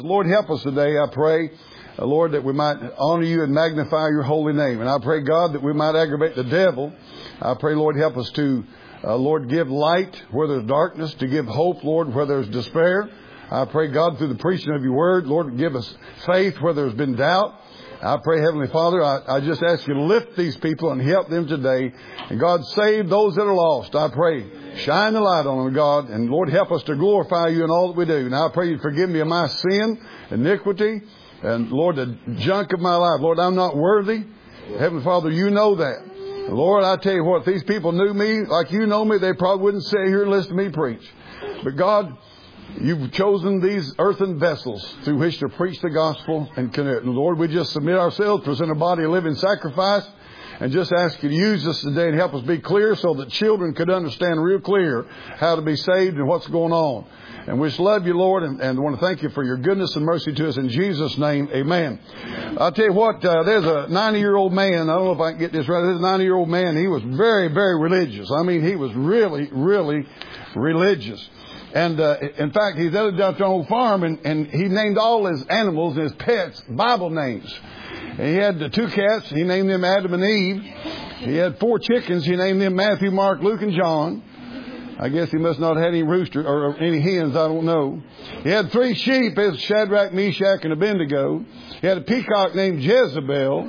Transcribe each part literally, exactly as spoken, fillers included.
Lord, help us today, I pray, uh, Lord, that we might honor you and magnify your holy name. And I pray, God, that we might aggravate the devil. I pray, Lord, help us to, uh, Lord, give light where there's darkness, to give hope, Lord, where there's despair. I pray, God, through the preaching of your word, Lord, give us faith where there's been doubt. I pray, Heavenly Father, I, I just ask you to lift these people and help them today. And God, save those that are lost. I pray, shine the light on them, God. And Lord, help us to glorify you in all that we do. And I pray you forgive me of my sin, iniquity, and Lord, the junk of my life. Lord, I'm not worthy. Heavenly Father, you know that. Lord, I tell you what, if these people knew me like you know me, they probably wouldn't sit here and listen to me preach. But God, you've chosen these earthen vessels through which to preach the gospel and connect. And Lord, we just submit ourselves, present our body a living sacrifice, and just ask you to use us today and help us be clear so that children could understand real clear how to be saved and what's going on. And we just love you, Lord, and, and want to thank you for your goodness and mercy to us. In Jesus' name, amen. I'll tell you what, uh, there's a ninety-year-old man. I don't know if I can get this right. There's a ninety-year-old man. He was very, very religious. I mean, he was really, really religious. And, uh, in fact, he's out down to an old farm, and, and he named all his animals and his pets Bible names. And he had the two cats. He named them Adam and Eve. He had four chickens. He named them Matthew, Mark, Luke, and John. I guess he must not have had any rooster or any hens. I don't know. He had three sheep as Shadrach, Meshach, and Abednego. He had a peacock named Jezebel.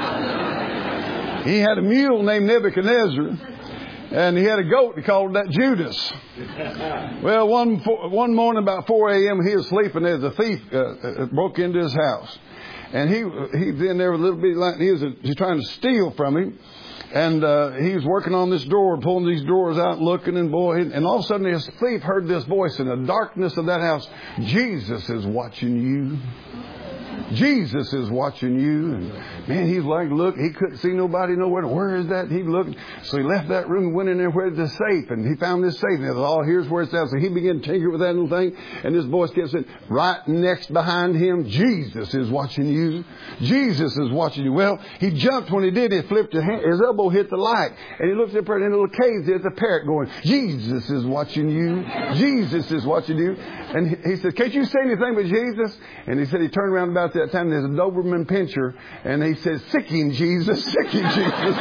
He had a mule named Nebuchadnezzar. And he had a goat. He called that Judas. Well, one one morning about four a.m. he was sleeping. There's a thief uh, broke into his house, and he he was in there a little bit like he was a, he's trying to steal from him, and uh, he was working on this door, pulling these doors out, looking, and boy, and all of a sudden this thief heard this voice in the darkness of that house: "Jesus is watching you. Jesus is watching you." And man, he's like, look, he couldn't see nobody nowhere. Where is that? He looked. So he left that room and went in there where the safe. And he found this safe. And he said, oh, here's where it's at. So he began to tinker with that little thing. And this voice kept saying, right next behind him, Jesus is watching you. Jesus is watching you. Well, he jumped when he did. He flipped his, hand, his elbow hit the light. And he looked up there in a little cave. There's a parrot going, Jesus is watching you. Jesus is watching you. And he, he said, can't you say anything but Jesus? And he said he turned around about that time. There's a Doberman pinscher. And he says, sick him, Jesus. Sick him, Jesus.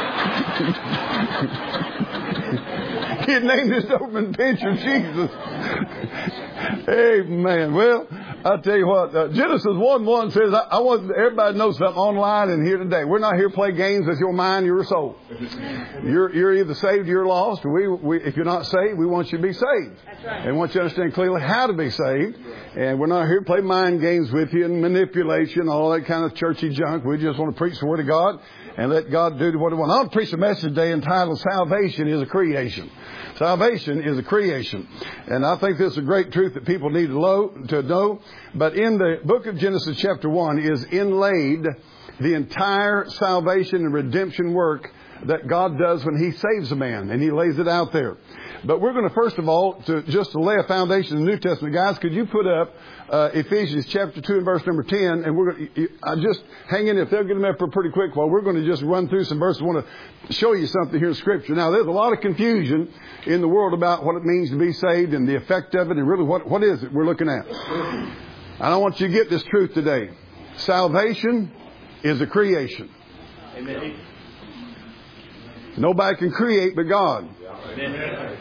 He had named his Doberman pinscher Jesus. Amen. Well, I'll tell you what, uh, Genesis one one says, I, I want everybody to know something online and here today. We're not here to play games with your mind, your soul. You're, you're either saved or you're lost. We, we, if you're not saved, we want you to be saved. That's right. And want you to understand clearly how to be saved. And we're not here to play mind games with you and manipulation, all that kind of churchy junk. We just want to preach the Word of God and let God do what He wants. I want to preach a message today entitled Salvation is a Creation. Salvation is a creation. And I think this is a great truth that people need to know, to know. But in the book of Genesis chapter one is inlaid the entire salvation and redemption work that God does when He saves a man. And He lays it out there. But we're going to, first of all, to just to lay a foundation in the New Testament. Guys, could you put up uh, Ephesians chapter two and verse number ten? And we're going to I just hang in there. If they'll get them up for pretty quick while we're going to just run through some verses. I want to show you something here in Scripture. Now, there's a lot of confusion in the world about what it means to be saved and the effect of it and really what, what is it we're looking at. And I want you to get this truth today. Salvation is a creation. Amen. Nobody can create but God. Amen.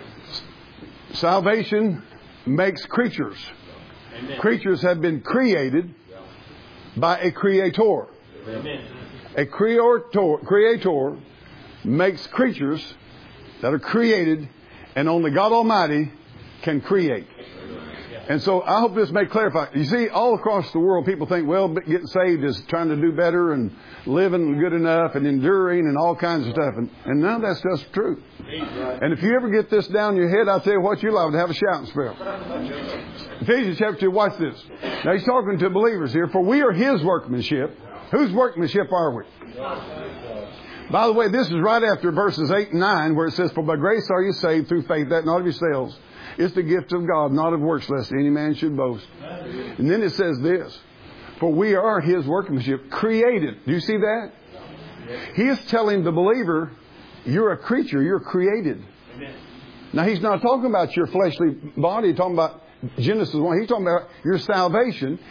Salvation makes creatures. Amen. Creatures have been created by a creator. Amen. A creator, creator makes creatures that are created, and only God Almighty can create. And so I hope this may clarify. You see, all across the world, people think, well, getting saved is trying to do better and living good enough and enduring and all kinds of stuff. And, and none of that stuff's true. And if you ever get this down in your head, I'll tell you what, you'll have to have a shouting spell. Ephesians chapter two, watch this. Now he's talking to believers here. For we are His workmanship. Whose workmanship are we? By the way, this is right after verses eight and nine where it says, for by grace are you saved through faith, that not of yourselves. It's the gift of God, not of works, lest any man should boast. And then it says this, for we are His workmanship, created. Do you see that? He is telling the believer, you're a creature, you're created. Now, He's not talking about your fleshly body, He's talking about Genesis one. He's talking about your salvation.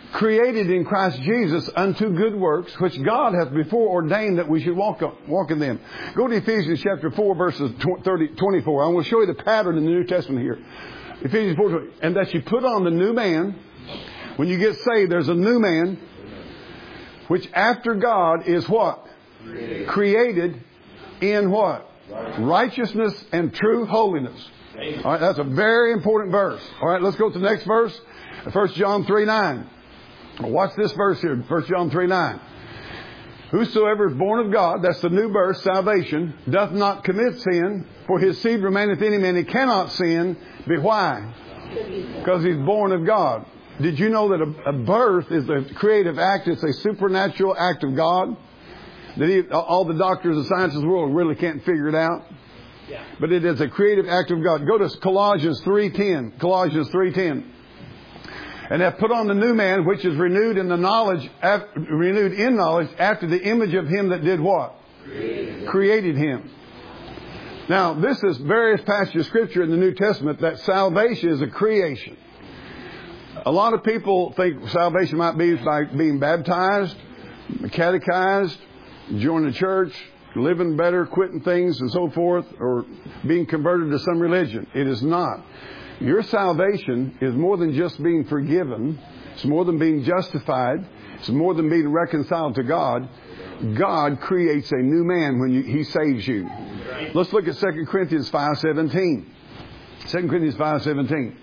created in Christ Jesus unto good works, which God hath before ordained that we should walk walk in them. Go to Ephesians chapter four, verses thirty, twenty-four. I want to show you the pattern in the New Testament here. Ephesians four, twenty. And that you put on the new man. When you get saved, there's a new man, which after God is what? Created, Created in what? Righteousness and true holiness. All right, that's a very important verse. All right, let's go to the next verse. First John three nine. Watch this verse here. First John three nine. Whosoever is born of God, that's the new birth, salvation, doth not commit sin, for his seed remaineth in him, and he cannot sin. But why? Because he's born of God. Did you know that a, a birth is a creative act? It's a supernatural act of God. That he, all the doctors and scientists of the world really can't figure it out. Yeah. But it is a creative act of God. Go to Colossians three ten. Colossians three ten. And have put on the new man, which is renewed in the knowledge, renewed in knowledge, after the image of him that did what? Created, Created him. Now, this is various passages of Scripture in the New Testament that salvation is a creation. A lot of people think salvation might be by being baptized, catechized, joining the church, living better, quitting things and so forth, or being converted to some religion. It is not. Your salvation is more than just being forgiven. It's more than being justified. It's more than being reconciled to God. God creates a new man when you, He saves you. Let's look at Second Corinthians five seventeen. Second Corinthians five seventeen.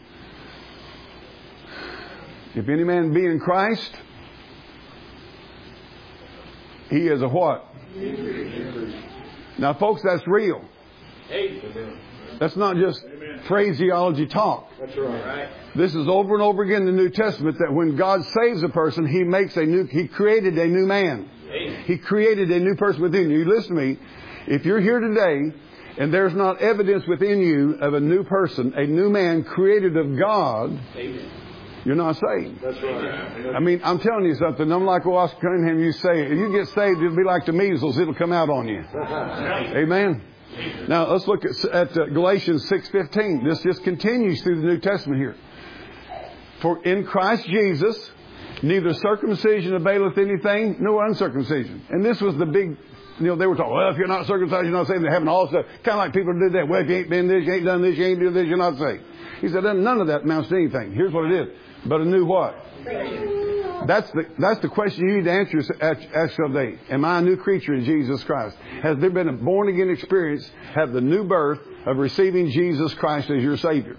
If any man be in Christ, he is a what? Now, folks, that's real. That's not just phraseology talk. That's right. This is over and over again in the New Testament that when God saves a person, He makes a new, He created a new man. He created a new person within you. Listen to me. If you're here today and there's not evidence within you of a new person, a new man created of God, you're not saved. That's right. I mean, I'm telling you something. I'm like Oscar Cunningham. You say, if you get saved, it'll be like the measles. It'll come out on you. Amen. Now, let's look at, at uh, Galatians six fifteen. This just continues through the New Testament here. For in Christ Jesus, neither circumcision availeth anything, nor uncircumcision. And this was the big, you know, they were talking, well, if you're not circumcised, you're not saved. They're having all stuff. Kind of like people do that. Well, if you ain't been this, you ain't done this, you ain't done this, you're not saved. He said, none of that amounts to anything. Here's what it is. But a new what? That's the, that's the question you need to answer ask today. Am I a new creature in Jesus Christ? Has there been a born-again experience, have the new birth of receiving Jesus Christ as your Savior?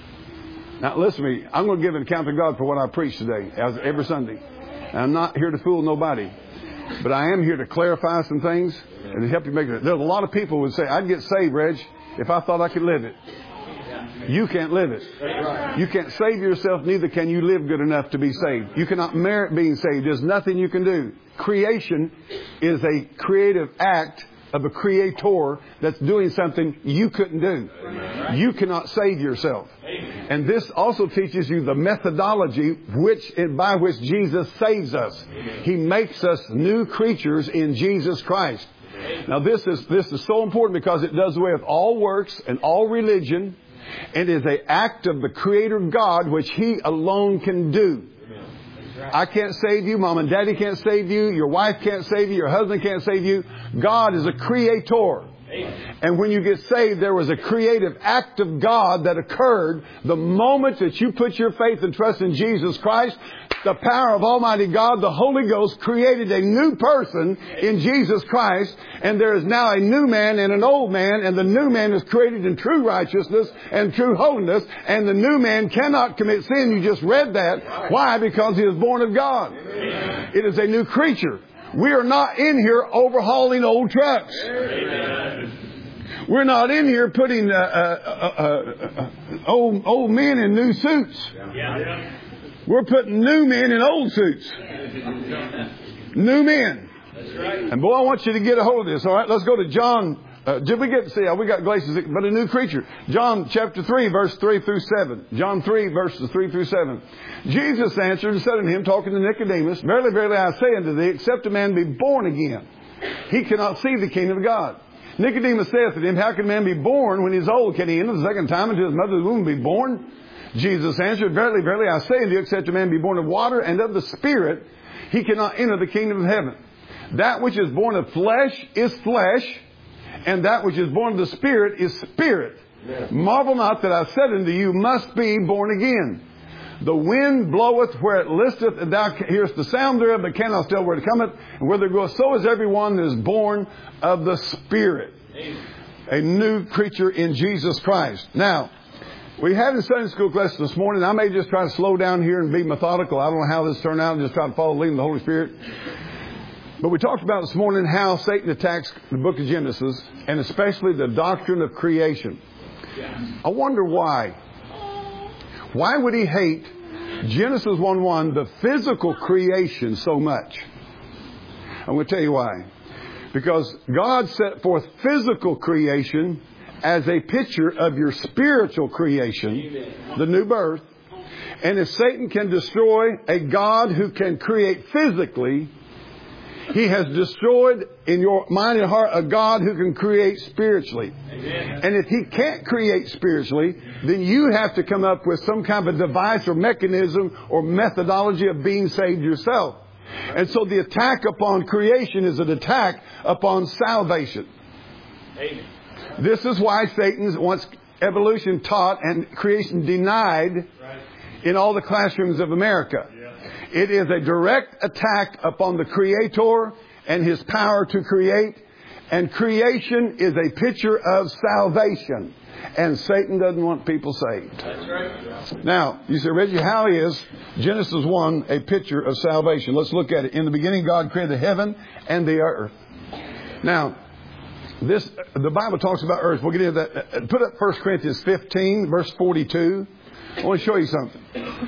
Now, listen to me. I'm going to give an account to God for what I preach today, as every Sunday. And I'm not here to fool nobody. But I am here to clarify some things and to help you make it. There's a lot of people who would say, I'd get saved, Reg, if I thought I could live it. You can't live it. You can't save yourself, neither can you live good enough to be saved. You cannot merit being saved. There's nothing you can do. Creation is a creative act of a creator that's doing something you couldn't do. You cannot save yourself. And this also teaches you the methodology which by which Jesus saves us. He makes us new creatures in Jesus Christ. Now this is this is so important because it does away with all works and all religion. And is an act of the Creator God, which He alone can do. I can't save you. Mom and Daddy can't save you. Your wife can't save you. Your husband can't save you. God is a creator. And when you get saved, there was a creative act of God that occurred the moment that you put your faith and trust in Jesus Christ. The power of Almighty God, the Holy Ghost, created a new person in Jesus Christ. And there is now a new man and an old man. And the new man is created in true righteousness and true holiness. And the new man cannot commit sin. You just read that. Why? Because he is born of God. It is a new creature. We are not in here overhauling old trucks. We're not in here putting uh, uh, uh, uh, old, old men in new suits. We're putting new men in old suits. New men. And boy, I want you to get a hold of this. All right, let's go to John. Uh, did we get, see, we got Galatians, but a new creature. John chapter three, verse three through seven. John three, verses three through seven. Jesus answered and said unto him, talking to Nicodemus, Verily, verily, I say unto thee, except a man be born again, he cannot see the kingdom of God. Nicodemus saith to him, How can man be born when he is old? Can he enter the second time into his mother's womb and be born? Jesus answered, Verily, verily, I say unto you, except a man be born of water and of the Spirit, he cannot enter the kingdom of heaven. That which is born of flesh is flesh, and that which is born of the Spirit is spirit. Yes. Marvel not that I said unto you, must be born again. The wind bloweth where it listeth, and thou hearest the sound thereof, but cannot tell where it cometh, and whither it goeth. So is everyone that is born of the Spirit. Amen. A new creature in Jesus Christ. Now, we had a Sunday school class this morning. I may just try to slow down here and be methodical. I don't know how this turned out. Just try to follow the leading of the Holy Spirit. But we talked about this morning how Satan attacks the book of Genesis, and especially the doctrine of creation. I wonder why. Why would he hate Genesis one one, the physical creation, so much? I'm going to tell you why. Because God set forth physical creation as a picture of your spiritual creation, the new birth. And if Satan can destroy a God who can create physically, he has destroyed in your mind and heart a God who can create spiritually. Amen. And if he can't create spiritually, then you have to come up with some kind of a device or mechanism or methodology of being saved yourself. And so the attack upon creation is an attack upon salvation. Amen. This is why Satan wants evolution taught and creation denied in all the classrooms of America. It is a direct attack upon the Creator and His power to create. And creation is a picture of salvation. And Satan doesn't want people saved. That's right. Now, you say, Reggie, how is Genesis one a picture of salvation? Let's look at it. In the beginning, God created the heaven and the earth. Now, this the Bible talks about earth. We'll get into that. Put up First Corinthians fifteen, verse forty-two. I want to show you something.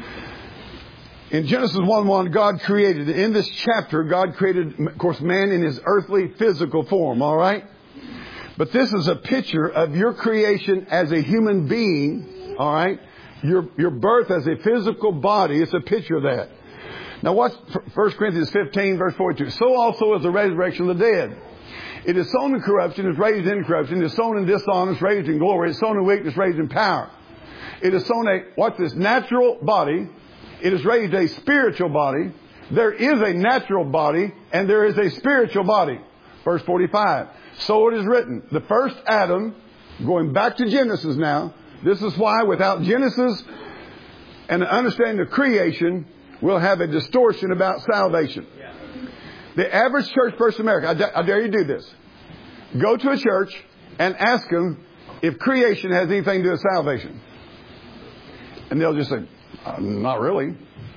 In Genesis one one, God created, in this chapter, God created, of course, man in his earthly, physical form, all right? But this is a picture of your creation as a human being, all right? Your, your birth as a physical body, it's a picture of that. Now watch First Corinthians fifteen, verse forty-two. So also is the resurrection of the dead. It is sown in corruption, is raised in corruption. It is sown in dishonor, is raised in glory. It is sown in weakness, raised in power. It is sown a, watch this, natural body. It is raised a spiritual body. There is a natural body and there is a spiritual body. Verse forty-five. So it is written, the first Adam, going back to Genesis now, this is why without Genesis and the understanding of creation, we'll have a distortion about salvation. The average church person in America, I, da- I dare you do this. Go to a church and ask them if creation has anything to do with salvation. And they'll just say, Uh, not really.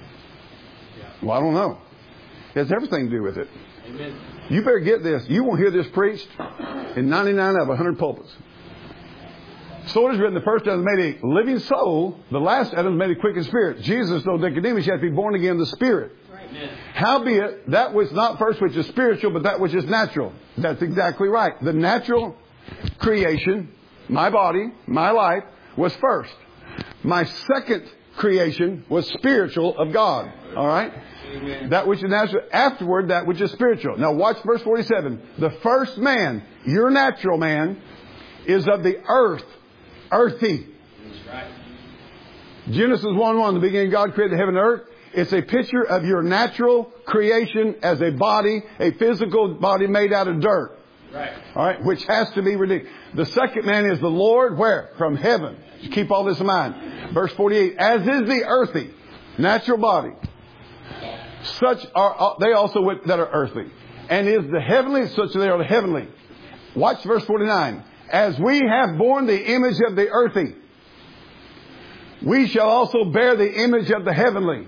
Well, I don't know. It has everything to do with it. Amen. You better get this. You won't hear this preached in ninety-nine out of one hundred pulpits. So it is written, the first Adam made a living soul. The last Adam made a quickened spirit. Jesus told Nicodemus, you have to be born again of the Spirit. Right. Howbeit, that was not first which is spiritual, but that which is natural. That's exactly right. The natural creation, my body, my life, was first. My second creation was spiritual of God. All right? Amen. That which is natural. Afterward, that which is spiritual. Now watch verse forty-seven. The first man, your natural man, is of the earth. Earthy. That's right. Genesis one one, the beginning God created heaven and earth. It's a picture of your natural creation as a body, a physical body made out of dirt. Right. All right, which has to be redeemed. The second man is the Lord, where? From heaven. Keep all this in mind. Verse forty-eight, as is the earthy, natural body, such are they also that are earthly. And is the heavenly, such they are the heavenly. Watch verse forty-nine. As we have borne the image of the earthy, we shall also bear the image of the heavenly.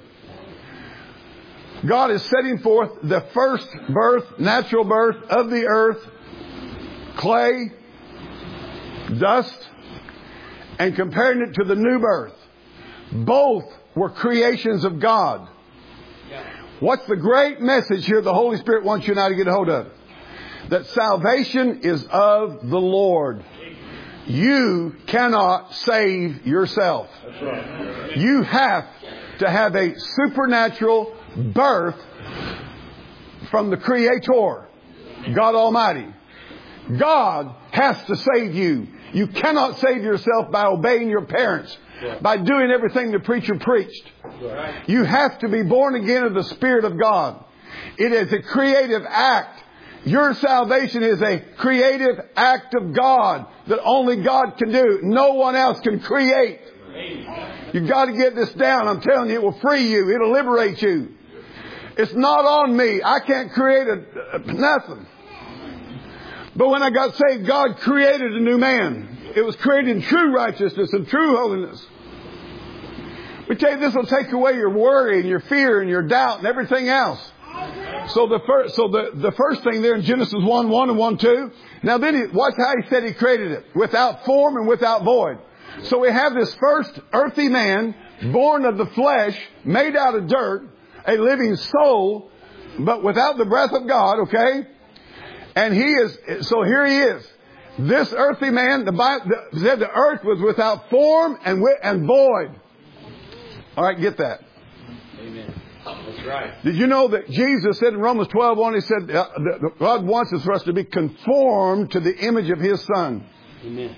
God is setting forth the first birth, natural birth of the earth, clay, dust, and comparing it to the new birth. Both were creations of God. What's the great message here the Holy Spirit wants you and I to get a hold of? That salvation is of the Lord. You cannot save yourself. That's right. You have to have a supernatural birth from the Creator, God Almighty. God has to save you. You cannot save yourself by obeying your parents, by doing everything the preacher preached. You have to be born again of the Spirit of God. It is a creative act. Your salvation is a creative act of God that only God can do. No one else can create. You've got to get this down. I'm telling you, it will free you. It'll liberate you. It's not on me. I can't create a, a, nothing. But when I got saved, God created a new man. It was created in true righteousness and true holiness. We tell you, this will take away your worry and your fear and your doubt and everything else. So the first, so the, the first thing there in Genesis one one and one two. Now then, he, watch how he said he created it. Without form and without void. So we have this first earthy man, born of the flesh, made out of dirt, a living soul, but without the breath of God, okay? And he is, so here he is. This earthy man, the Bible said the earth was without form and, and void. All right, get that. Amen. That's right. Did you know that Jesus said in Romans twelve one, he said, uh, God wants us for us to be conformed to the image of His Son. Amen.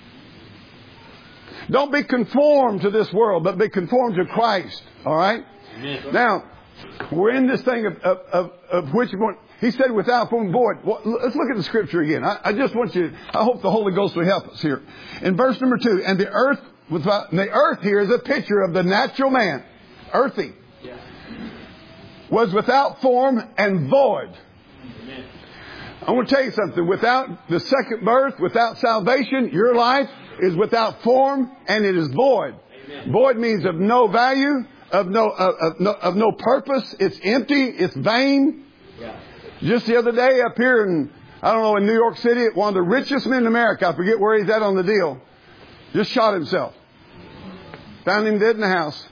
Don't be conformed to this world, but be conformed to Christ. All right? Amen. Now, we're in this thing of, of, of, of which one. He said without form and void. Well, let's look at the scripture again. I, I just want you, I hope the Holy Ghost will help us here. In verse number two, and the earth, without, and the earth here is a picture of the natural man. Earthy. Yeah. Was without form and void. Amen. I want to tell you something. Without the second birth, without salvation, your life is without form and it is void. Amen. Void means of no value, of no, of, of no, of no purpose. It's empty. It's vain. Yeah. Just the other day up here in, I don't know, in New York City, one of the richest men in America, I forget where he's at on the deal, just shot himself. Found him dead in the house.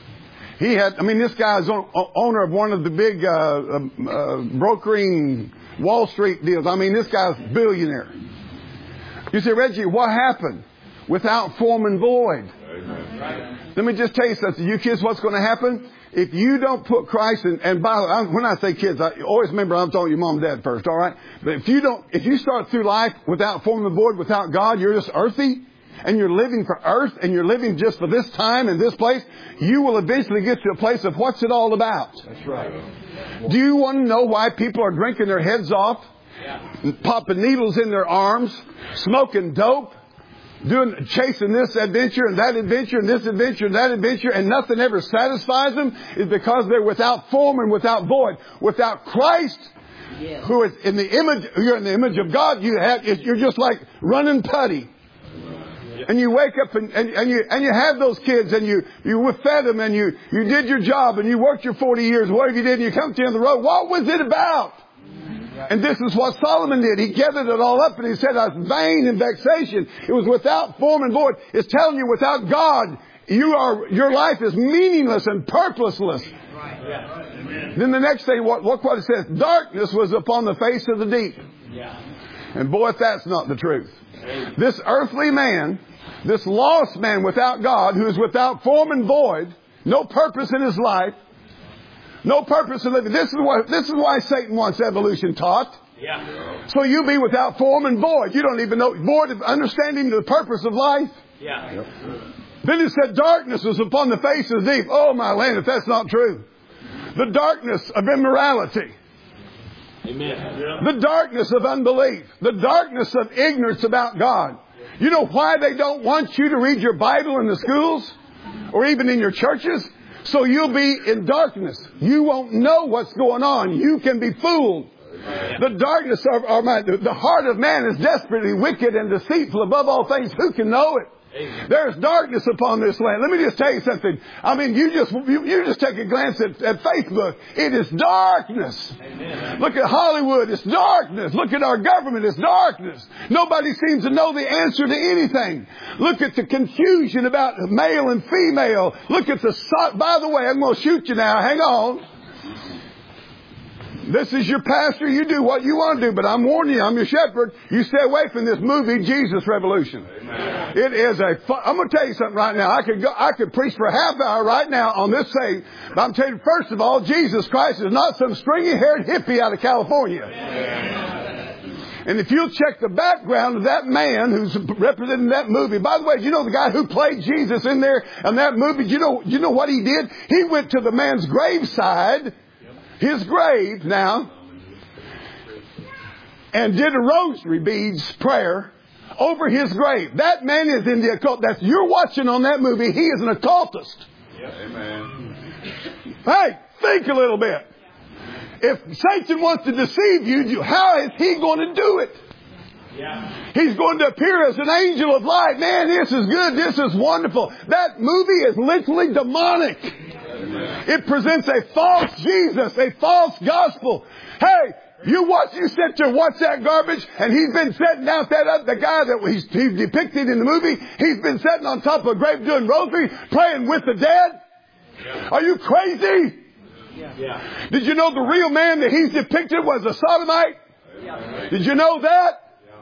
He had, I mean, this guy is owner of one of the big uh, uh, brokering Wall Street deals. I mean, this guy's a billionaire. You say, Reggie, what happened? Without form and void. Amen. Let me just tell you something. You kids, what's going to happen? If you don't put Christ in, and by the way, when I say kids, I always remember I'm talking to your mom and dad first, all right? But if you don't, if you start through life without form and void, without God, you're just earthy. And you're living for earth, and you're living just for this time and this place, you will eventually get to a place of what's it all about. That's right. Do you want to know why people are drinking their heads off, Yeah. popping needles in their arms, smoking dope, doing chasing this adventure and that adventure and this adventure and that adventure, and nothing ever satisfies them? Is because they're without form and without void. Without Christ, Yeah. who is in the image, you're in the image of God. You have, you're just like running putty. And you wake up and, and, and you and you have those kids and you, you fed them and you, you did your job and you worked your forty years, whatever you did, and you come to the end of the road. What was it about? And this is what Solomon did. He gathered it all up and he said, "I was vain and vexation." It was without form and void. It's telling you without God, you are your life is meaningless and purposeless. Right. Yeah. Then the next thing, what, look what it says. Darkness was upon the face of the deep. Yeah. And boy, if that's not the truth. This earthly man, this lost man without God, who is without form and void, no purpose in his life, no purpose in living. This is why, this is why Satan wants evolution taught. Yeah. So you be without form and void. You don't even know, void of understanding the purpose of life. Yeah. Then it said darkness was upon the face of the deep. Oh my land, if that's not true. The darkness of immorality. Amen. The darkness of unbelief. The darkness of ignorance about God. You know why they don't want you to read your Bible in the schools or even in your churches? So you'll be in darkness. You won't know what's going on. You can be fooled. The darkness of our mind, the heart of man is desperately wicked and deceitful above all things. Who can know it? Amen. There's darkness upon this land. Let me just tell you something. I mean, you just you, you just take a glance at, at Facebook. It is darkness. Amen. Look at Hollywood. It's darkness. Look at our government. It's darkness. Nobody seems to know the answer to anything. Look at the confusion about male and female. Look at the... By the way, I'm going to shoot you now. Hang on. This is your pastor. You do what you want to do. But I'm warning you, I'm your shepherd. You stay away from this movie, Jesus Revolution. Amen. It is a... Fu- I'm going to tell you something right now. I could go, I could preach for a half hour right now on this thing. But I'm telling you, first of all, Jesus Christ is not some stringy-haired hippie out of California. Amen. And if you'll check the background of that man who's representing that movie, by the way, you know the guy who played Jesus in there in that movie, you know, you know what he did? He went to the man's graveside, his grave now, and did a rosary beads prayer over his grave. That man is in the occult. That's you're watching on that movie. He is an occultist. Yes. Amen. Hey, think a little bit. If Satan wants to deceive you, how is he going to do it? Yeah. He's going to appear as an angel of light. Man, this is good. This is wonderful. That movie is literally demonic. Amen. It presents a false Jesus, a false gospel. Hey, you watch, you sit there, watch that garbage, and he's been sitting out that up, the guy that he's, he's depicted in the movie, he's been sitting on top of a grave doing rosary, praying with the dead. Yeah. Are you crazy? Yeah. Yeah. Did you know the real man that he's depicted was a sodomite? Yeah. Did you know that?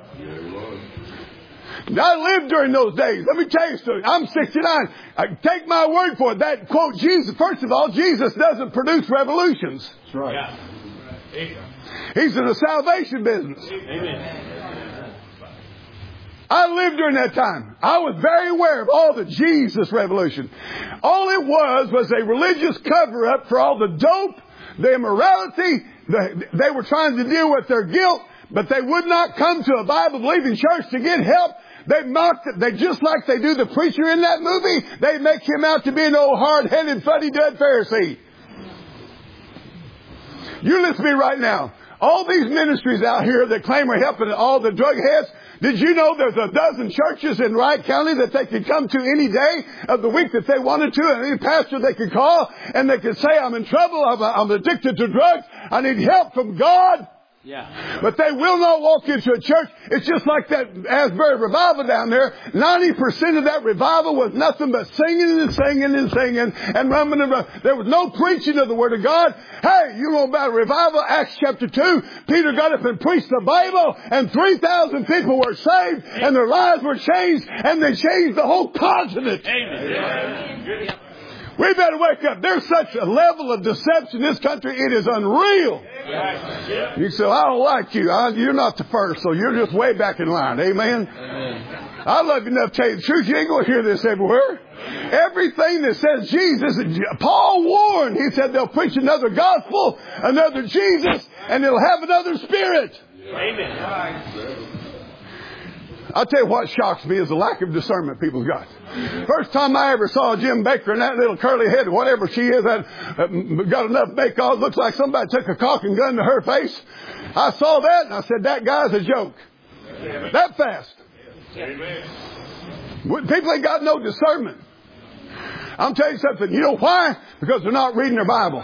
Yeah. I lived during those days. Let me tell you something. I'm sixty-nine. I take my word for it. That quote, Jesus, first of all, Jesus doesn't produce revolutions. That's right. Yeah. He's in the salvation business. Amen. I lived during that time. I was very aware of all the Jesus revolution. All it was was a religious cover-up for all the dope, the immorality. The, they were trying to deal with their guilt, but they would not come to a Bible-believing church to get help. They mocked it. They just like they do the preacher in that movie. They make him out to be an old hard-headed, fuddy-dud Pharisee. You listen to me right now. All these ministries out here that claim are helping all the drug heads, did you know there's a dozen churches in Wright County that they could come to any day of the week that they wanted to, and any pastor they could call, and they could say, I'm in trouble, I'm, I'm addicted to drugs, I need help from God. Yeah. But they will not walk into a church. It's just like that Asbury revival down there. ninety percent of that revival was nothing but singing and singing and singing and rumbling and rumbling. There was no preaching of the Word of God. Hey, you know about revival? Acts chapter two. Peter got up and preached the Bible, and three thousand people were saved, and their lives were changed, and they changed the whole continent. Amen. Amen. We better wake up. There's such a level of deception in this country. It is unreal. Yeah. You say, I don't like you. I, you're not the first, so you're just way back in line. Amen? Amen. I love you enough to tell you the truth. You ain't going to hear this everywhere. Everything that says Jesus, Paul warned. He said they'll preach another gospel, another Jesus, and they'll have another spirit. Amen. I'll tell you what shocks me is the lack of discernment people's got. First time I ever saw Jim Baker and that little curly head, whatever she is, that uh, got enough make on, looks like somebody took a caulking gun to her face. I saw that and I said, that guy's a joke. Amen. That fast. Amen. People ain't got no discernment. I'm telling you something. You know why? Because they're not reading their Bible.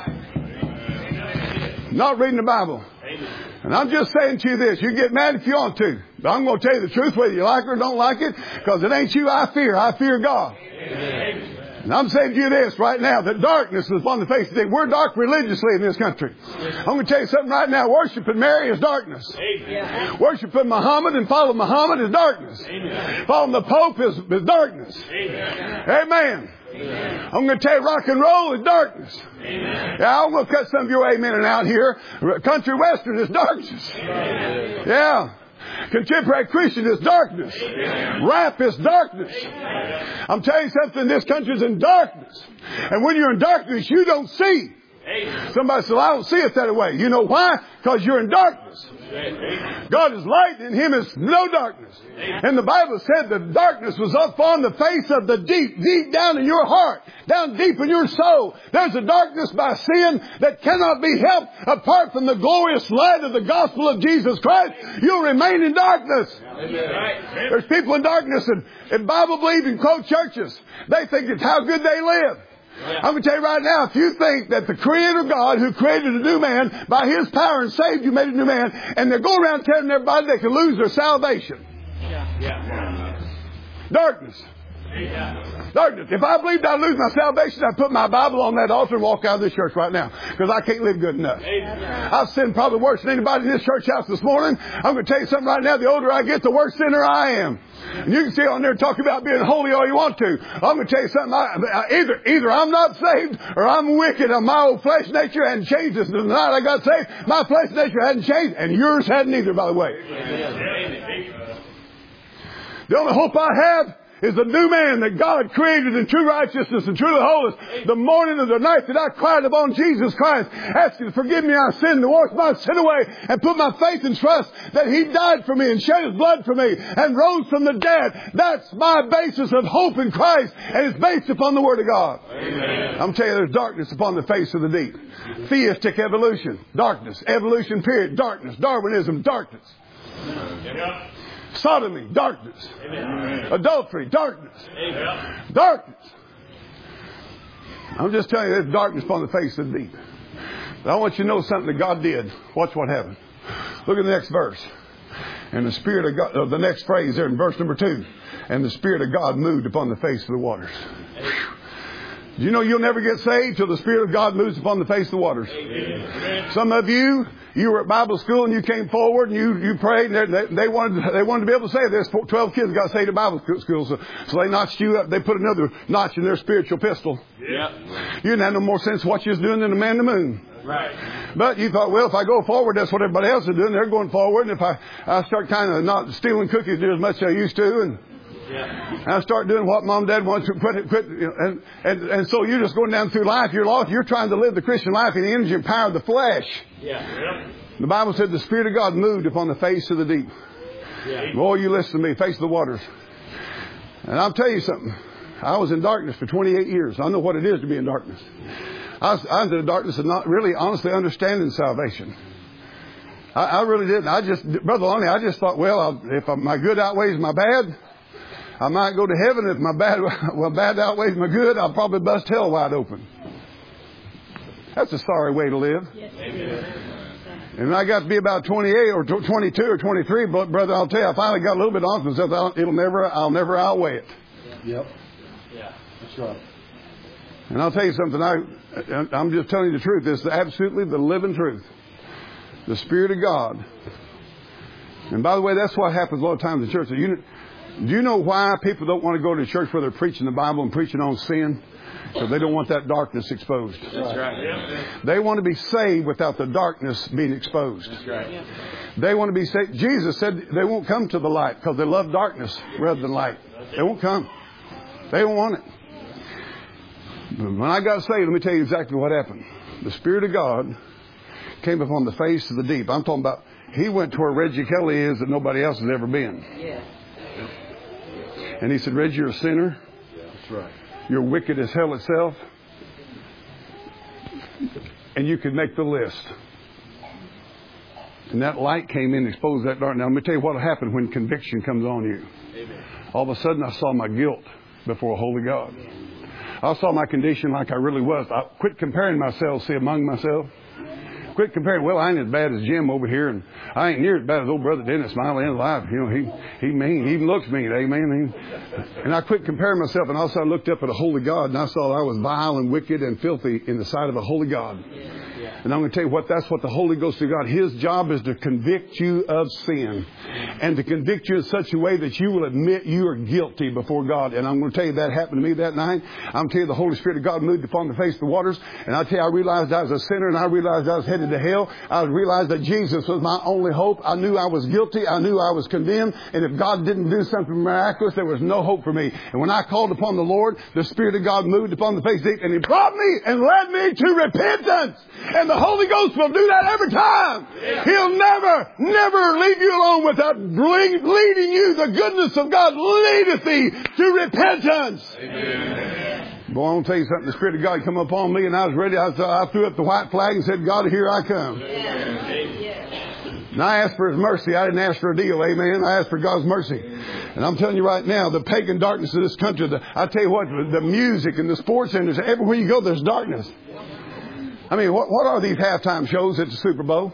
Not reading the Bible. Amen. And I'm just saying to you this. You get mad if you want to. But I'm going to tell you the truth, whether you like it or don't like it. Because it ain't you I fear. I fear God. Amen. And I'm saying to you this right now. That darkness is upon the face of the day. We're dark religiously in this country. I'm going to tell you something right now. Worshiping Mary is darkness. Amen. Worshiping Muhammad and following Muhammad is darkness. Amen. Following the Pope is, is darkness. Amen. Amen. Amen. I'm going to tell you rock and roll is darkness. Amen. Yeah, I'm going to cut some of your amen out here. Country western is darkness. Amen. Yeah. Contemporary Christian is darkness. Amen. Rap is darkness. Amen. I'm telling you something, this country's in darkness. And when you're in darkness, you don't see. Amen. Somebody said, I don't see it that way. You know why? Because you're in darkness. Amen. God is light, and in Him is no darkness. Amen. And the Bible said the darkness was up on the face of the deep, deep down in your heart, down deep in your soul. There's a darkness by sin that cannot be helped apart from the glorious light of the gospel of Jesus Christ. You'll remain in darkness. Amen. There's people in darkness and in Bible-believing quote churches. They think it's how good they live. I'm going to tell you right now, if you think that the Creator God who created a new man by His power and saved you made a new man, and they go around telling everybody they can lose their salvation. Yeah. Yeah. Darkness. Darkness. If I believed I'd lose my salvation, I'd put my Bible on that altar and walk out of this church right now. Because I can't live good enough. I've sinned probably worse than anybody in this church house this morning. I'm going to tell you something right now. The older I get, the worse sinner I am. And you can sit on there and talk about being holy all you want to. I'm going to tell you something. I, either, either I'm not saved or I'm wicked. And my old flesh nature hadn't changed since the night I got saved. My flesh nature hadn't changed. And yours hadn't either, by the way. The only hope I have is the new man that God created in true righteousness and truly holiness. The morning of the night that I cried upon Jesus Christ, asking to forgive me our sin, to wash my sin away, and put my faith and trust that He died for me and shed His blood for me and rose from the dead. That's my basis of hope in Christ, and it's based upon the Word of God. Amen. I'm telling you, there's darkness upon the face of the deep. Theistic evolution, darkness. Evolution, period, darkness. Darwinism, darkness. Yeah. Sodomy, darkness. Amen. Adultery, darkness. Amen. Darkness. I'm just telling you, there's darkness upon the face of the deep. But I want you to know something that God did. Watch what happened. Look at the next verse. And the Spirit of God, uh, the next phrase there in verse number two. And the Spirit of God moved upon the face of the waters. Do you know you'll never get saved till the Spirit of God moves upon the face of the waters? Amen. Some of you, you were at Bible school and you came forward and you, you prayed and they, they wanted they wanted to be able to say there's twelve kids got saved at Bible school, so, so they notched you up. They put another notch in their spiritual pistol. Yeah. You didn't have no more sense of what you was doing than the man in the moon. Right. But you thought, well, if I go forward, that's what everybody else is doing. They're going forward, and if I, I start kind of not stealing cookies near as much as I used to, and yeah. I start doing what mom and dad wants to quit, quit you know, and, and, and so you're just going down through life. You're lost. You're trying to live the Christian life in the energy and power of the flesh. Yeah. The Bible said the Spirit of God moved upon the face of the deep. Yeah. Boy, you listen to me, face of the waters. And I'll tell you something. I was in darkness for twenty-eight years. I know what it is to be in darkness. I was, I was in the darkness of not really honestly understanding salvation. I, I really didn't. I just, Brother Lonnie, I just thought, well, I'll, if my good outweighs my bad, I might go to heaven. If my bad, well, bad outweighs my good, I'll probably bust hell wide open. That's a sorry way to live. Yes. And when I got to be about twenty-eight or twenty-two or twenty-three, brother, I'll tell you, I finally got a little bit honest with myself. It'll never, I'll never outweigh it. Yep. Yeah. That's right. And I'll tell you something. I, I'm just telling you the truth. This is absolutely the living truth. The Spirit of God. And by the way, that's what happens a lot of times in church. You, do you know why people don't want to go to church where they're preaching the Bible and preaching on sin? Because they don't want that darkness exposed. That's right. They want to be saved without the darkness being exposed. That's right. They want to be saved. Jesus said they won't come to the light because they love darkness rather than light. They won't come. They don't want it. But when I got saved, let me tell you exactly what happened. The Spirit of God came upon the face of the deep. I'm talking about He went to where Reggie Kelly is that nobody else has ever been. Yeah. And He said, Reggie, you're a sinner. That's right. You're wicked as hell itself. And you could make the list. And that light came in and exposed that dark. Now, let me tell you what will happen when conviction comes on you. Amen. All of a sudden, I saw my guilt before a holy God. I saw my condition like I really was. I quit comparing myself, see, among myself. Quit comparing, well, I ain't as bad as Jim over here, and I ain't near as bad as old brother Dennis, my end of life. You know, he, he mean, he even looks mean, amen. He, and I quit comparing myself, and also I looked up at a holy God, and I saw I was vile and wicked and filthy in the sight of a holy God. And I'm going to tell you what, that's what the Holy Ghost of God, His job is to convict you of sin. And to convict you in such a way that you will admit you are guilty before God. And I'm going to tell you that happened to me that night. I'm going to tell you the Holy Spirit of God moved upon the face of the waters. And I tell you, I realized I was a sinner and I realized I was headed to hell. I realized that Jesus was my only hope. I knew I was guilty. I knew I was condemned. And if God didn't do something miraculous, there was no hope for me. And when I called upon the Lord, the Spirit of God moved upon the face of the deep and He brought me and led me to repentance. And the Holy Ghost will do that every time. Yeah. He'll never, never leave you alone without leading you. The goodness of God leadeth thee to repentance. Amen. Boy, I want to tell you something. The Spirit of God come upon me and I was ready. I, I threw up the white flag and said, God, here I come. Yeah. And I asked for His mercy. I didn't ask for a deal. Amen. I asked for God's mercy. And I'm telling you right now, the pagan darkness of this country, the, I tell you what, the music and the sports centers, everywhere you go, there's darkness. I mean, what, what are these halftime shows at the Super Bowl?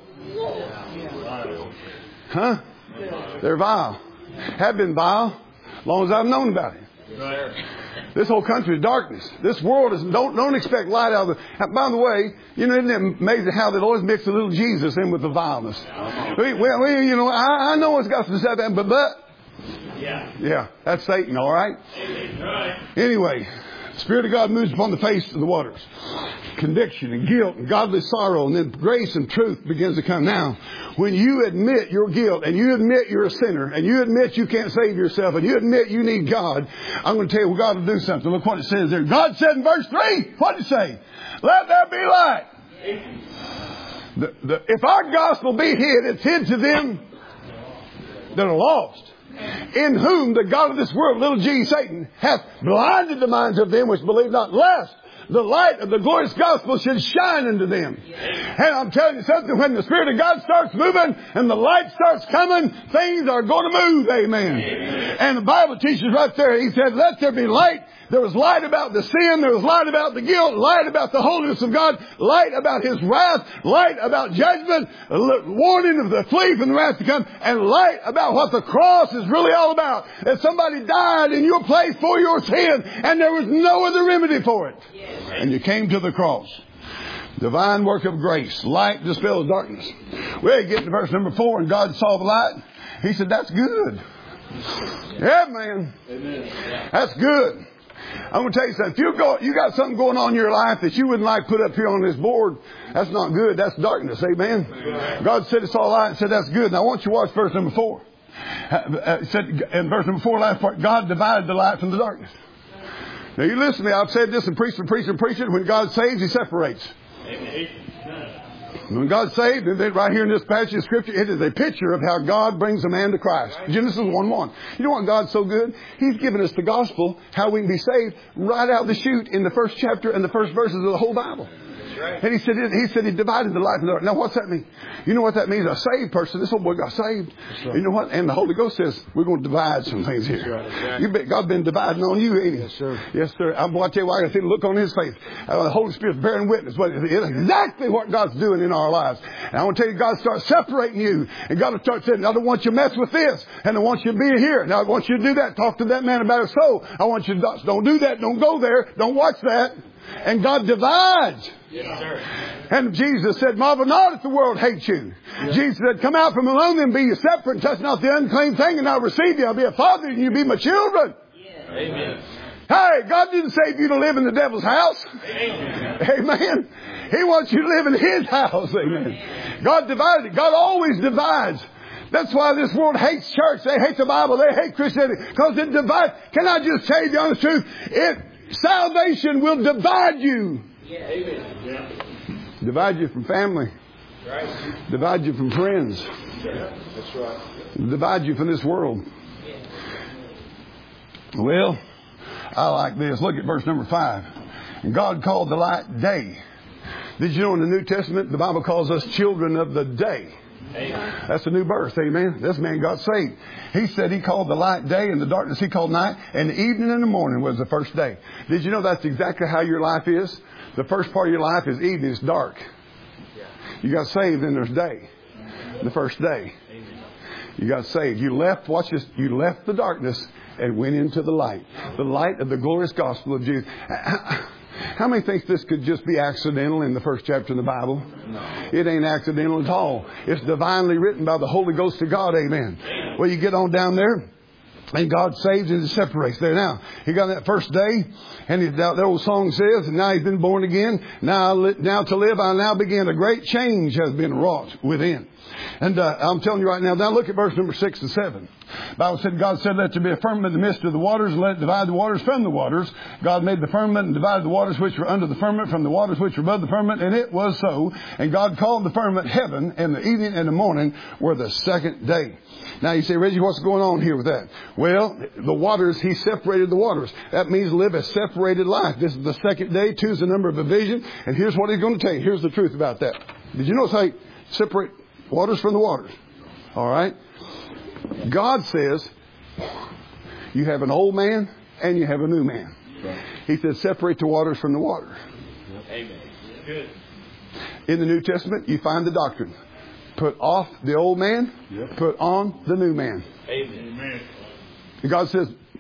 Huh? They're vile. Have been vile as long as I've known about it. This whole country is darkness. This world is, don't, don't expect light out of it. By the way, you know, isn't it amazing how they always mix a little Jesus in with the vileness? We, we, we, you know, I, I know it's got some stuff, but, but, Yeah. yeah, that's Satan, all right? Right. Anyway, the Spirit of God moves upon the face of the waters. Conviction and guilt and godly sorrow, and then grace and truth begins to come. Now, when you admit your guilt and you admit you're a sinner and you admit you can't save yourself and you admit you need God, I'm going to tell you, God will do something. Look what it says there. God said in verse three, what did it say? Let there be light. The, the, if our gospel be hid, it's hid to them that are lost. In whom the God of this world, little g, Satan, hath blinded the minds of them which believe not, lest the light of the glorious gospel should shine into them. And I'm telling you something, when the Spirit of God starts moving and the light starts coming, things are going to move. Amen. And the Bible teaches right there, He said, let there be light. There was light about the sin. There was light about the guilt. Light about the holiness of God. Light about His wrath. Light about judgment. Warning of the flee from the wrath to come. And light about what the cross is really all about. That somebody died in your place for your sin. And there was no other remedy for it. And you came to the cross. Divine work of grace. Light dispels darkness. We get to verse number four. And God saw the light. He said, that's good. Yeah, man. Amen. That's good. I'm going to tell you something. If you go, you got something going on in your life that you wouldn't like put up here on this board, that's not good. That's darkness. Amen. God said it's all light and said that's good. Now I want you to watch verse number four. It said in verse number four, last part, God divided the light from the darkness. Now you listen to me. I've said this and preached and preached and preached it. When God saves, He separates. When God saved, and then right here in this passage of Scripture, it is a picture of how God brings a man to Christ. Genesis one one. You know what God's so good? He's given us the gospel, how we can be saved, right out the chute in the first chapter and the first verses of the whole Bible. Right. And he said, he said he divided the light from the dark. Now, what's that mean? You know what that means? A saved person. This old boy got saved. Right. You know what? And the Holy Ghost says, we're going to divide some things here. Right. Exactly. You bet God's been dividing on you, ain't He? Yes, sir. Yes, sir. I'm going to tell you why. I can see the look on His face. Uh, the Holy Spirit's bearing witness. But it's exactly what God's doing in our lives. And I want to tell you, God starts separating you. And God will start saying, I don't want you to mess with this. And I want you to be here. Now, I want you to do that. Talk to that man about his soul. I want you to, don't do that. Don't go there. Don't watch that. And God divides. Yes, sir. And Jesus said, marvel not if the world hates you. Yes. Jesus said, come out from among them, be ye separate, and touch not the unclean thing, and I'll receive you. I'll be a father, and you be my children. Yes. Amen. Hey, God didn't save you to live in the devil's house. Amen. Amen. He wants you to live in His house. Amen. God divided. God always divides. That's why this world hates church. They hate the Bible. They hate Christianity. Because it divides. Can I just tell you the honest truth? It, salvation will divide you. Yeah. Amen. Divide you from family. Right. Divide you from friends. Yeah. That's right. Divide you from this world. Yeah. Well, I like this. Look at verse number five. And God called the light day. Did you know in the New Testament the Bible calls us children of the day? Amen. That's a new birth. Amen. This man got saved. He said He called the light day and the darkness He called night. And the evening and the morning was the first day. Did you know that's exactly how your life is? The first part of your life is evening. It's dark. You got saved and there's day. The first day. You got saved. You left, watch this, you left the darkness and went into the light. The light of the glorious gospel of Jesus. How many think this could just be accidental in the first chapter of the Bible? No. It ain't accidental at all. It's divinely written by the Holy Ghost of God. Amen. Well, you get on down there. And God saves and separates there. Now, He got that first day, and he, that old song says, and now He's been born again. Now, now to live, I now begin. A great change has been wrought within. And uh, I'm telling you right now, now look at verse number six and seven. The Bible said, God said, let there be a firmament in the midst of the waters, and let it divide the waters from the waters. God made the firmament and divided the waters which were under the firmament from the waters which were above the firmament, and it was so. And God called the firmament heaven, and the evening and the morning were the second day. Now you say, Reggie, what's going on here with that? Well, the waters, He separated the waters. That means live a separated life. This is the second day. Two is the number of division. And here's what He's going to tell you. Here's the truth about that. Did you notice how He separate waters from the waters? All right. God says you have an old man and you have a new man. Right. He says separate the waters from the waters. Amen. Good. In the New Testament, you find the doctrine. Put off the old man, yep. Put on the new man. Amen. And God says,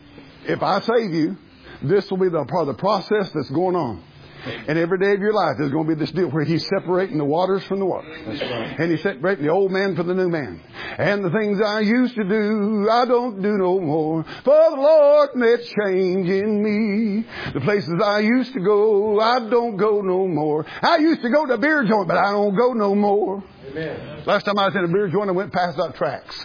if I save you, this will be the part of the process that's going on. And every day of your life, there's going to be this deal where He's separating the waters from the waters. That's right. And He's separating the old man from the new man. And the things I used to do, I don't do no more. For the Lord made change in me. The places I used to go, I don't go no more. I used to go to a beer joint, but I don't go no more. Amen. Last time I was in a beer joint, I went past our tracks.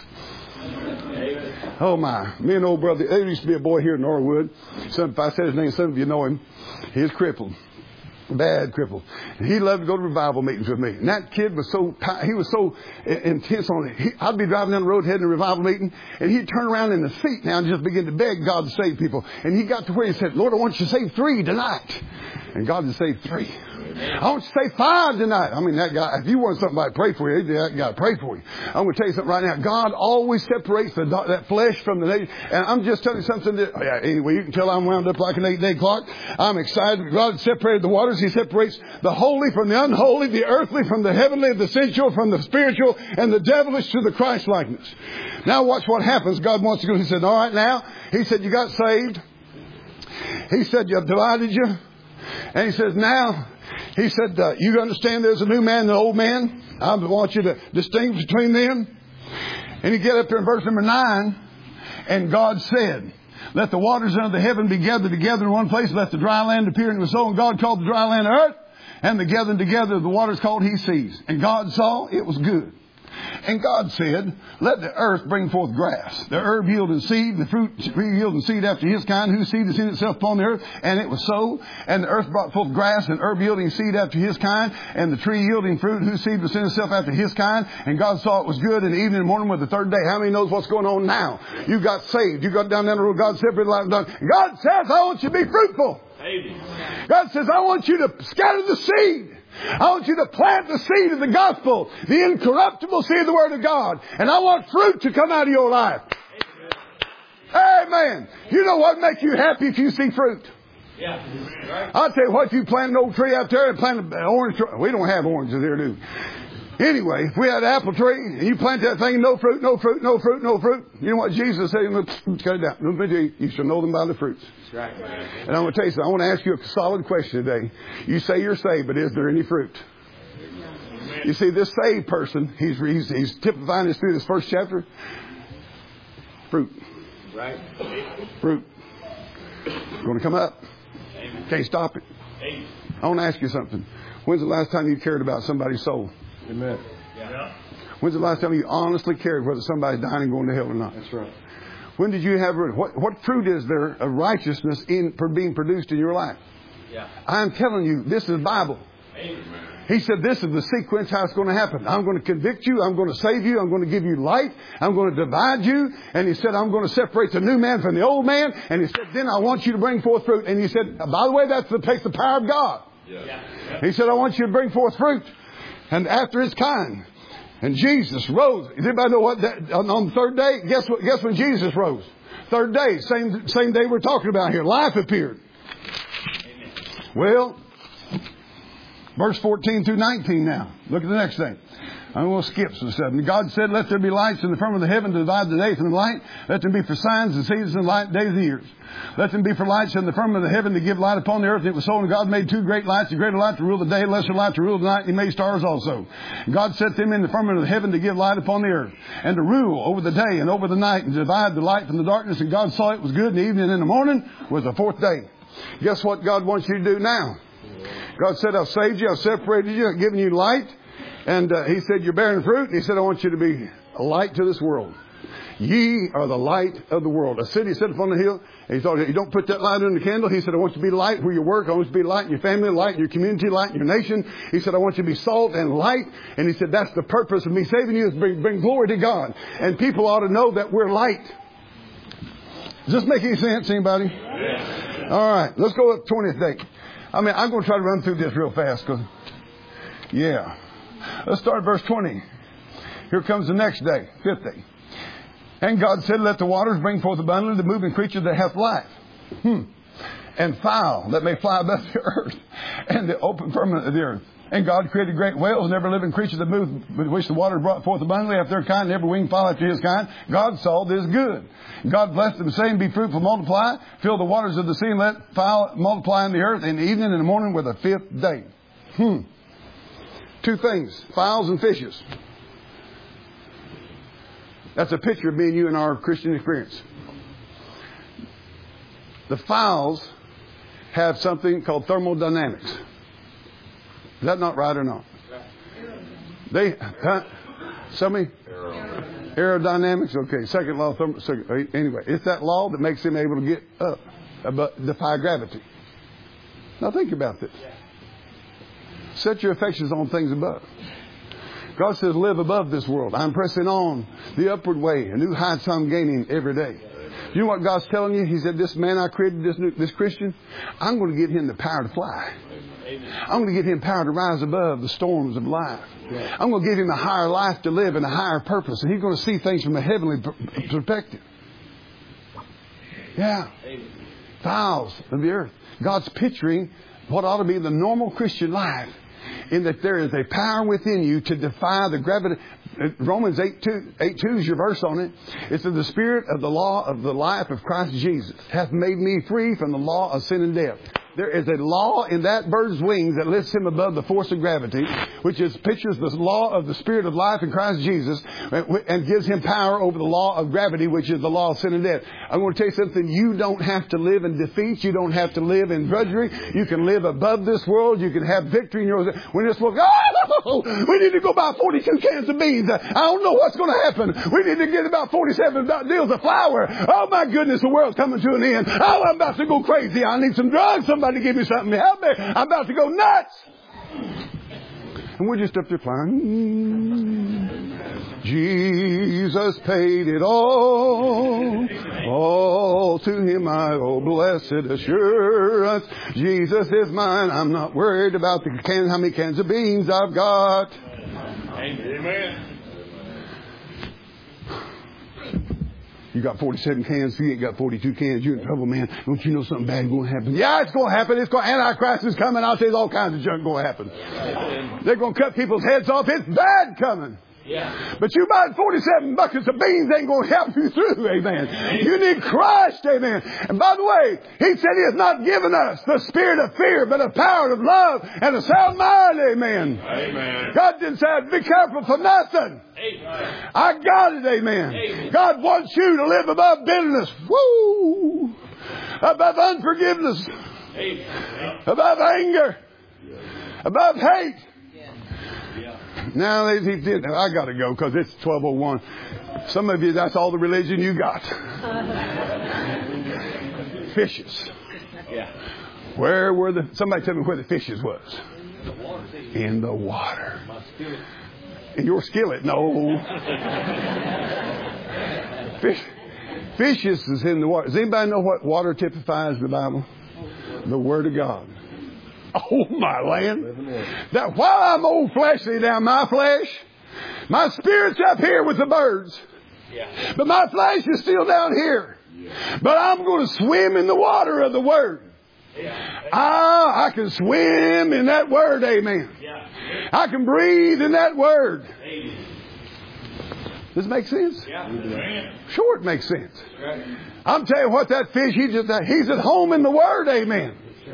Oh my. Me and old brother, there used to be a boy here in Norwood. Some, if I said his name, some of you know him. He's crippled. Bad crippled. And he loved to go to revival meetings with me. And that kid was so, he was so intense on it. He, I'd be driving down the road heading to a revival meeting, and he'd turn around in the seat now and just begin to beg God to save people. And he got to where he said, Lord, I want you to save three tonight. And God would save three. I want you to say five tonight. I mean, that guy, if you want somebody to pray for you, that guy to pray for you. I'm going to tell you something right now. God always separates the, that flesh from the nature. And I'm just telling you something that, yeah, anyway, you can tell I'm wound up like an eight-day clock. I'm excited. God separated the waters. He separates the holy from the unholy, the earthly from the heavenly, the sensual from the spiritual, and the devilish to the Christ-likeness. Now watch what happens. God wants to go. He said, all right now. He said, you got saved. He said, you divided you. And he says, now, he said, uh, you understand there's a new man and an old man. I want you to distinguish between them. And he get up there in verse number nine. And God said, let the waters under the heaven be gathered together in one place. Let the dry land appear. And it was so. And God called the dry land earth. And the gathering together of the waters called He seas. And God saw it was good. And God said, let the earth bring forth grass, the herb yielding seed, and the fruit tree yielding seed after his kind, whose seed is in itself upon the earth. And it was so. And the earth brought forth grass, and herb yielding seed after his kind, and the tree yielding fruit, whose seed was in itself after his kind. And God saw it was good. And the evening and morning was the third day. How many knows what's going on now? You got saved. You got down down the road. God separated the light and done. God says, I want you to be fruitful. Amen. God says, I want you to scatter the seed. I want you to plant the seed of the gospel, the incorruptible seed of the Word of God. And I want fruit to come out of your life. Amen. Amen. You know what makes you happy if you see fruit? Yeah. Right. I'll tell you what, if you plant an old tree out there and plant an orange tree. We don't have oranges here, do we? Anyway, if we had an apple tree and you plant that thing, no fruit, no fruit, no fruit, no fruit. You know what Jesus said? Let's cut it down. You shall know them by the fruits. Right. And I'm going to tell you something. I want to ask you a solid question today. You say you're saved, but is there any fruit? Amen. You see, this saved person, he's, he's, he's typifying this through this first chapter. Fruit. Right. Fruit. It's going to come up. Amen. Can't stop it. Amen. I want to ask you something. When's the last time you cared about somebody's soul? Amen. Yeah. When's the last time you honestly cared whether somebody's dying and going to hell or not? That's right. When did you have what? What fruit is there of righteousness in for being produced in your life? Yeah. I'm telling you, this is Bible. Amen. He said, this is the sequence how it's going to happen. I'm going to convict you. I'm going to save you. I'm going to give you light. I'm going to divide you. And he said, I'm going to separate the new man from the old man. And he said, then I want you to bring forth fruit. And he said, by the way, that's the takes the power of God. Yeah. Yeah. He said, I want you to bring forth fruit. And after his kind. And Jesus rose. Does anybody know what that, on the third day? Guess what? Guess when Jesus rose? Third day. Same, same day we're talking about here. Life appeared. Amen. Well, verse fourteen through nineteen now. Look at the next thing. I'm going to skip some stuff. And God said, let there be lights in the firmament of the heaven to divide the day from the light. Let them be for signs and seasons and light days and years. Let them be for lights in the firmament of the heaven to give light upon the earth. And it was so. And God made two great lights, the greater light to rule the day, lesser light to rule the night. And He made stars also. And God set them in the firmament of the heaven to give light upon the earth, and to rule over the day and over the night, and to divide the light from the darkness. And God saw it was good. And the evening and in the morning was the fourth day. Guess what God wants you to do now? God said, I've saved you. I've separated you. I've given you light. And uh, He said, you're bearing fruit. And He said, I want you to be a light to this world. Ye are the light of the world. A city set upon the hill. And He thought, you don't put that light in the candle. He said, I want you to be light where you work. I want you to be light in your family, light in your community, light in your nation. He said, I want you to be salt and light. And He said, that's the purpose of me saving you, is bring, bring glory to God. And people ought to know that we're light. Does this make any sense, anybody? Yeah. All right. Let's go to the twentieth day. I mean, I'm going to try to run through this real fast because, yeah. Let's start at verse twenty. Here comes the next day, fifth day. And God said, let the waters bring forth abundantly the moving creature that hath life. Hmm. And fowl that may fly above the earth, and the open firmament of the earth. And God created great whales and every living creature that moved, with which the water brought forth abundantly after their kind, and every winged fowl after his kind. God saw this good. God blessed them, saying, Be fruitful, multiply, fill the waters of the sea, and let fowl multiply in the earth, in the evening and the morning with the fifth day. Hmm. Two things, fowls and fishes. That's a picture of me and you in our Christian experience. The fowls have something called thermodynamics. Is that not right or not? They, huh? Somebody? Aerodynamics. Okay. Second law of thermodynamics. Anyway, it's that law that makes them able to get up, but defy gravity. Now think about this. Set your affections on things above. God says, live above this world. I'm pressing on the upward way. A new heights I'm gaining every day. You know what God's telling you? He said, this man I created, this new, this Christian, I'm going to give him the power to fly. I'm going to give him power to rise above the storms of life. I'm going to give him a higher life to live and a higher purpose. And he's going to see things from a heavenly perspective. Yeah. Fowls of the earth. God's picturing what ought to be the normal Christian life, in that there is a power within you to defy the gravity. Romans eight two, eight two is your verse on it. It says, the spirit of the law of the life of Christ Jesus hath made me free from the law of sin and death. There is a law in that bird's wings that lifts him above the force of gravity, which is pictures the law of the Spirit of life in Christ Jesus, and gives him power over the law of gravity, which is the law of sin and death. I'm going to tell you something. You don't have to live in defeat. You don't have to live in drudgery. You can live above this world. You can have victory in your... When this world, oh, we need to go buy forty-two cans of beans. I don't know what's going to happen. We need to get about forty-seven deals of flour. Oh, my goodness, the world's coming to an end. Oh, I'm about to go crazy. I need some drugs. Somebody give me something to help me. I'm about to go nuts. And we're just up there flying. Jesus paid it all. All to him I owe blessed assurance. Jesus is mine. I'm not worried about the can, how many cans of beans I've got. Amen. You got forty-seven cans, you ain't got forty-two cans, you're in trouble, man. Don't you know something bad is going to happen? Yeah, it's going to happen. It's going, Antichrist is coming. I'll say there's all kinds of junk going to happen. They're going to cut people's heads off. It's bad coming. Yeah. But you buying forty-seven buckets of beans ain't going to help you through, amen. Amen. You need Christ, amen. And by the way, he said he has not given us the spirit of fear, but a power of love and a sound mind, amen. Amen. God didn't say, be careful for nothing. Amen. I got it, amen. Amen. God wants you to live above bitterness. Woo! Above unforgiveness. Amen. Above anger. Above hate. Yeah. Now, they, he did. I got to go because it's twelve oh one. Some of you, that's all the religion you got. Fishes. Yeah. Where were the... Somebody tell me where the fishes was. In the water. In your skillet. No. Fish, fishes is in the water. Does anybody know what water typifies in the Bible? The Word of God. Oh, my land. That while I'm old fleshly down my flesh, my spirit's up here with the birds. Yeah. But my flesh is still down here. Yeah. But I'm going to swim in the water of the Word. Yeah. Ah, I can swim in that Word, amen. Yeah. I can breathe in that Word. Amen. Does it make sense? Yeah. Sure, it makes sense. Right. I'm telling you what, that fish, he just, he's at home in the Word, amen.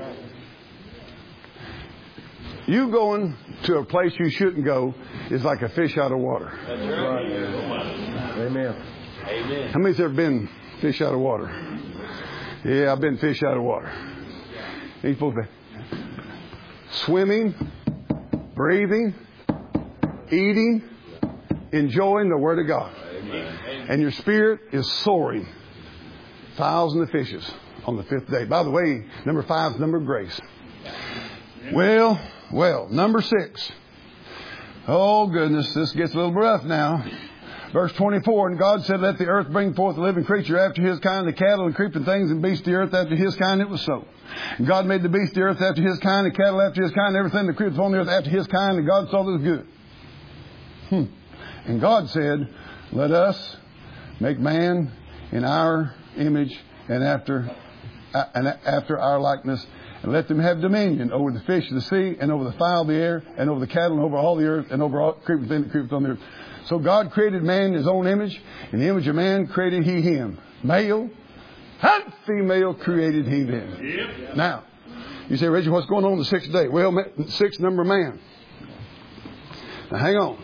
You going to a place you shouldn't go is like a fish out of water. That's right. Amen. Amen. How many's ever been fish out of water? Yeah, I've been fish out of water. You're supposed to be swimming, breathing, eating, enjoying the Word of God. Amen. And your spirit is soaring. Thousands of fishes on the fifth day. By the way, number five is number of grace. Well, well, number six. Oh, goodness, this gets a little rough now. Verse twenty-four, and God said, let the earth bring forth a living creature after his kind, the cattle and creeping things and beasts of the earth after his kind. It was so. And God made the beasts of the earth after his kind, the cattle after his kind, and everything that creepeth on the earth after his kind, and God saw that it was good. Hmm. And God said, let us make man in our image and after, uh, and after our likeness, and let them have dominion over the fish of the sea, and over the fowl of the air, and over the cattle, and over all the earth, and over all creeping thing that creepeth on the earth. So God created man in His own image. In the image of man created He him. Male and female created He them. Yep. Now, you say, Reggie, what's going on the sixth day? Well, sixth number man. Now, hang on.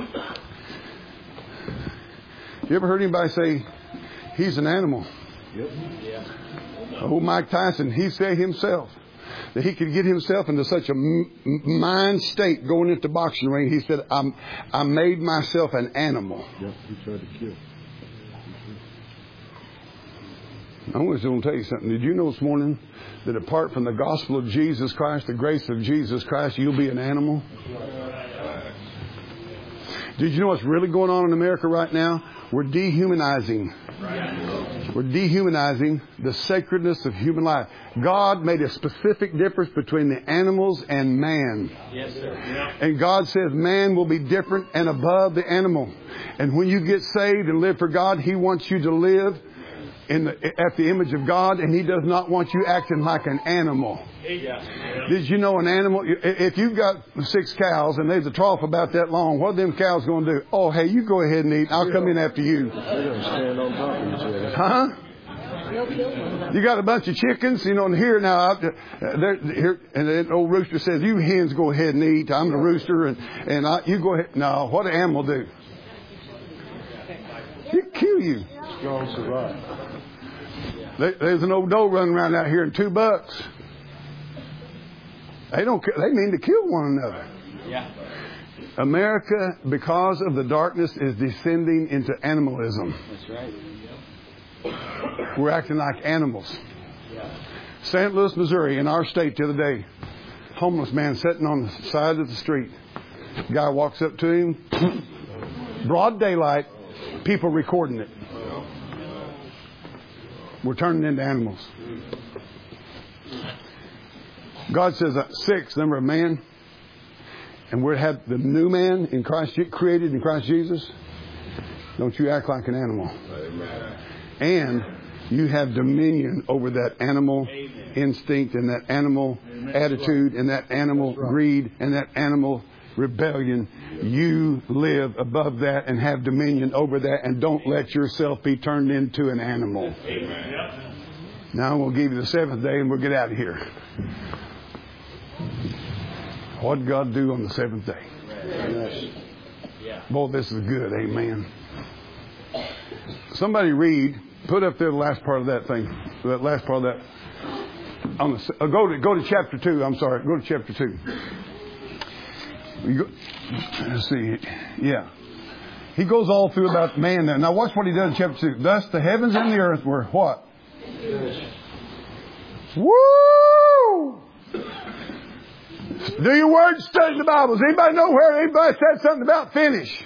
You ever heard anybody say he's an animal? Yep. Yeah. Oh, Mike Tyson, he said himself that he could get himself into such a m- mind state going into boxing ring. He said, I'm, I made myself an animal. Yep, he tried to kill. I was going to tell you something. Did you know this morning that apart from the gospel of Jesus Christ, the grace of Jesus Christ, you'll be an animal? Did you know what's really going on in America right now? We're dehumanizing. We're dehumanizing the sacredness of human life. God made a specific difference between the animals and man. Yes, sir. Yeah. And God says man will be different and above the animal. And when you get saved and live for God, He wants you to live in the, at the image of God, and He does not want you acting like an animal. Yeah. Did you know an animal, if you've got six cows and there's a trough about that long, what are them cows going to do? Oh, hey, you go ahead and eat. I'll come in after you. They're going to stand on top of each other. Huh? You got a bunch of chickens, you know, and here now, they're, here, and the old rooster says, you hens go ahead and eat. I'm the rooster, and, and I, you go ahead. No, what an animal do? He'll kill you. Strong survive. There's an old doe running around out here in two bucks. They don't. They mean to kill one another. Yeah. America, because of the darkness, is descending into animalism. That's right. We're acting like animals. Yeah. Saint Louis, Missouri, in our state the other day, homeless man sitting on the side of the street. Guy walks up to him, broad daylight, people recording it. We're turning into animals. God says uh, six, number of man, and we have the new man in Christ, created in Christ Jesus. Don't you act like an animal. Amen. And you have dominion over that animal Amen. Instinct and that animal Amen. Attitude and that animal right. greed and that animal rebellion. You live above that and have dominion over that, and don't let yourself be turned into an animal. Amen. Now we'll give you the seventh day and we'll get out of here. What did God do on the seventh day? Boy, this is good. Amen. Somebody read, put up there the last part of that thing. That last part of that. On the, uh, go to go to chapter two. I'm sorry. Go to chapter two. You go, let's see. Yeah. He goes all through about man there. Now watch what he does in chapter two. Thus the heavens and the earth were what? Woo! Do your word study the Bible. Does anybody know where anybody said something about finish?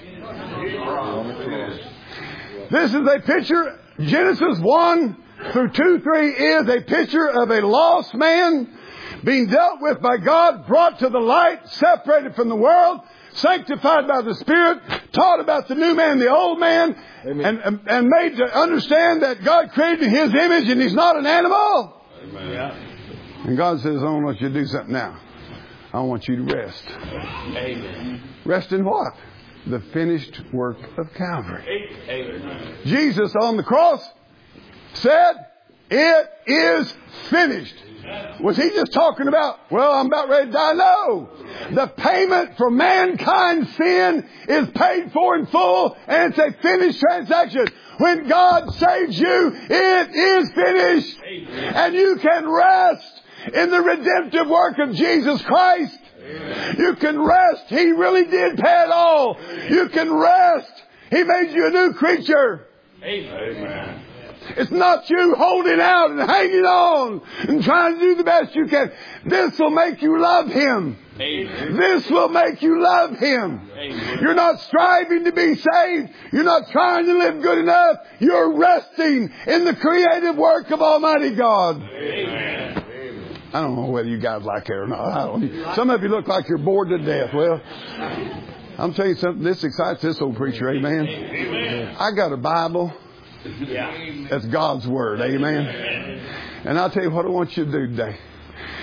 This is a picture. Genesis one through two, three is a picture of a lost man being dealt with by God, brought to the light, separated from the world, sanctified by the Spirit, taught about the new man, the old man, and, and, and made to understand that God created His image and He's not an animal. Amen. And God says, I don't want you to do something now. I want you to rest. Amen. Rest in what? The finished work of Calvary. Amen. Jesus on the cross said, it is finished. Was He just talking about, well, I'm about ready to die? No. The payment for mankind's sin is paid for in full, and it's a finished transaction. When God saves you, it is finished. Amen. And you can rest in the redemptive work of Jesus Christ. Amen. You can rest. He really did pay it all. Amen. You can rest. He made you a new creature. Amen. It's not you holding out and hanging on and trying to do the best you can. This will make you love Him. Amen. This will make you love Him. Amen. You're not striving to be saved. You're not trying to live good enough. You're resting in the creative work of Almighty God. Amen. I don't know whether you guys like it or not. I don't. Some of you look like you're bored to death. Well, I'm telling you something. This excites this old preacher. Amen. Amen. I got a Bible. Yeah. That's God's Word. Amen. And I'll tell you what I want you to do today.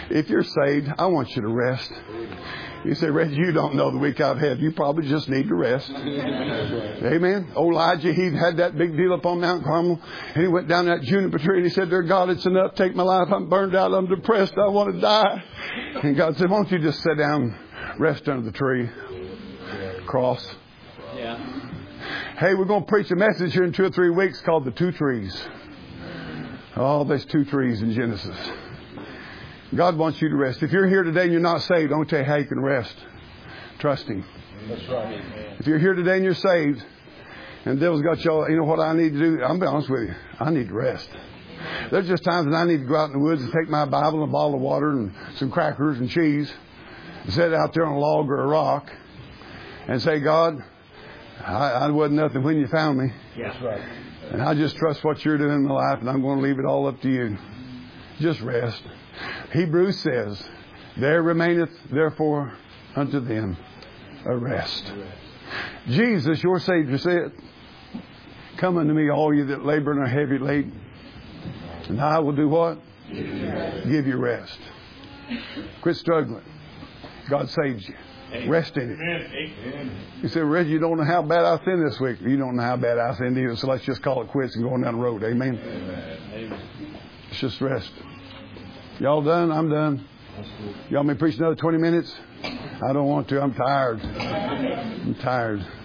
If you're saved, I want you to rest. You say, Reggie, you don't know the week I've had. You probably just need to rest. Amen. Old Elijah, he had that big deal up on Mount Carmel. And he went down that juniper tree and he said, Dear God, it's enough. Take my life. I'm burned out. I'm depressed. I want to die. And God said, why don't you just sit down, rest under the tree. Cross. Yeah. Hey, we're going to preach a message here in two or three weeks called The Two Trees. Oh, there's two trees in Genesis. God wants you to rest. If you're here today and you're not saved, I want to tell you how you can rest. Trust Him. That's right. If you're here today and you're saved, and the devil's got y'all, you know what I need to do? I'm be honest with you. I need to rest. There's just times when I need to go out in the woods and take my Bible and a bottle of water and some crackers and cheese and sit out there on a log or a rock and say, God, I, I wasn't nothing when you found me. Yeah. That's right. And I just trust what you're doing in my life, and I'm going to leave it all up to you. Just rest. Hebrews says, there remaineth therefore unto them a rest. Jesus, your Savior, said, come unto me, all you that labor and are heavy laden, and I will do what? Give you rest. Quit struggling. God saves you. Rest in it. You say, Reggie, you don't know how bad I sinned this week. You don't know how bad I sinned either, so let's just call it quits and go on down the road. Amen? Amen. It's just rest. Y'all done? I'm done. Y'all may preach another twenty minutes? I don't want to. I'm tired. I'm tired.